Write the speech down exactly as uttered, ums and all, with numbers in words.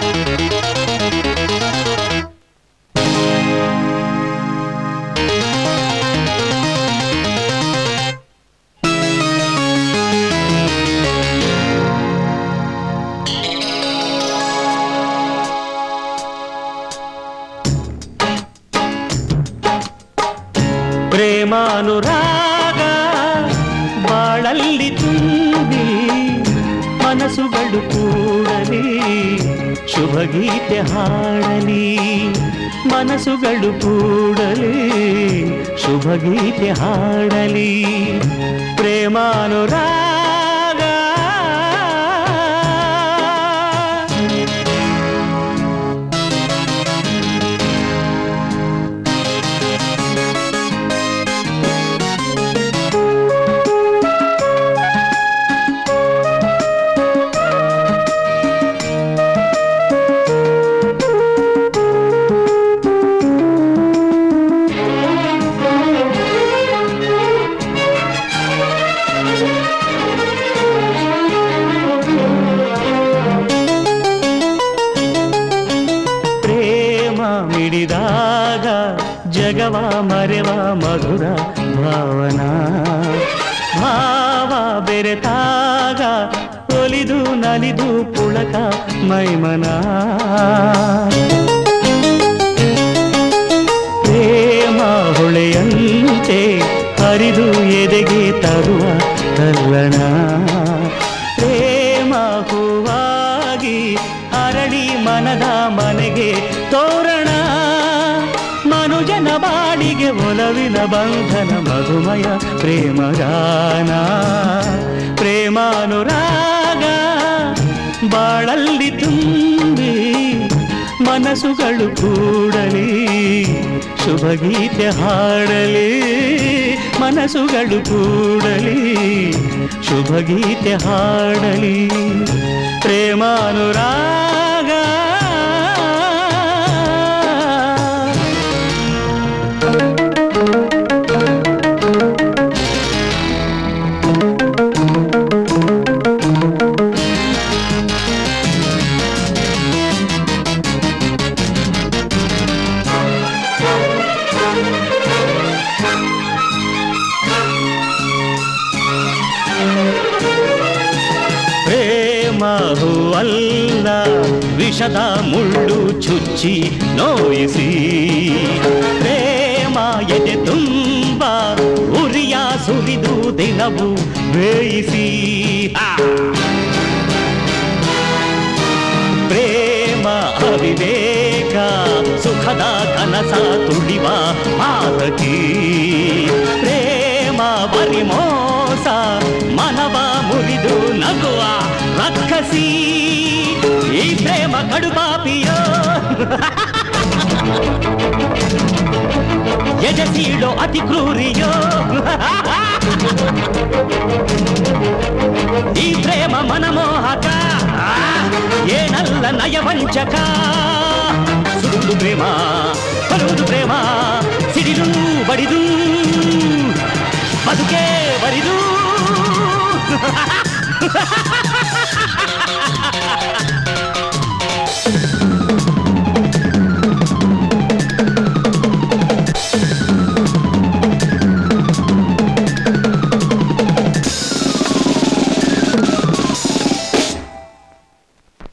ಪ್ರೇಮಾನುರಾಗ ಬಾಳಲ್ಲಿ ತುಂಬಿ ಮನಸ್ಸುಗಳು ಕೂಡಲಿ ಶುಭ ಗೀತೆ ಹಾಡಲಿ ಮನಸ್ಸುಗಳು ಕೂಡಲಿ ಶುಭ ಗೀತೆ ಹಾಡಲಿ ಪ್ರೇಮಾನುರಾಗ ಜಗವ ಮರೆವ ಮಧುರ ಭಾವನಾ ಭಾವ ಬೆರೆತಾಗ ಒಲಿದು ನಲಿದು ಪುಳಕ ಮೈಮನ ಪ್ರೇಮ ಹೊಳೆಯಂತೆ ಹರಿದು ಎದೆಗೆ ತರುವ ತಲ್ಲಣ ಪ್ರೇಮ ಹೂವಾಗಿ ಅರಳಿ ಮನದ ಮನೆಗೆ ತೋರಣ ಮನುಜನ ಬಾಡಿಗೆ ಒಲವಿನ ಬಂಧನ ಮಧುಮಯ ಪ್ರೇಮಗಾನ ಪ್ರೇಮಾನುರಾಗ ಬಾಳಲ್ಲಿ ತುಂಬಿ ಮನಸ್ಸುಗಳು ಕೂಡಲಿ ಶುಭ ಗೀತೆ ಹಾಡಲಿ ಮನಸ್ಸುಗಳು ಕೂಡಲಿ ಶುಭ ಗೀತೆ ಹಾಡಲಿ ಪ್ರೇಮಾನುರಾಗ ಪ್ರೇಮವು ಅಲ್ಲ ವಿಷದ ಮುಳ್ಳು ಚುಚ್ಚಿ ನೋಯಿಸಿ ಪ್ರೇಮ ಎದೆ ತುಂಬ ಉರಿಯ ಸುರಿದು ದಿನವು ಬೇಯಿಸಿ ಪ್ರೇಮ ಅವಿವೇಕ ಸುಖದ ಕನಸ ತುಳಿವ ಪಾತಕಿ ಪ್ರೇಮ ಪರಿಮೋಸ ಮನವ ಮುರಿದು ನಗುವ ರಕ್ಕಸಿ ಈ ಪ್ರೇಮ ಕಡುಪಾಪಿಯೋ ಎಜಸೀಡೋ ಅತಿ ಕ್ರೂರಿಯೋ ಈ ಪ್ರೇಮ ಮನಮೋಹಕ ಏನಲ್ಲ ನಯವಂಚಕ ಸುಡುವುದು ಪ್ರೇಮ ಬರುವುದು ಪ್ರೇಮ ಸಿಡಿದು ಬಡಿದು ಬದುಕೆ ಬರಿದು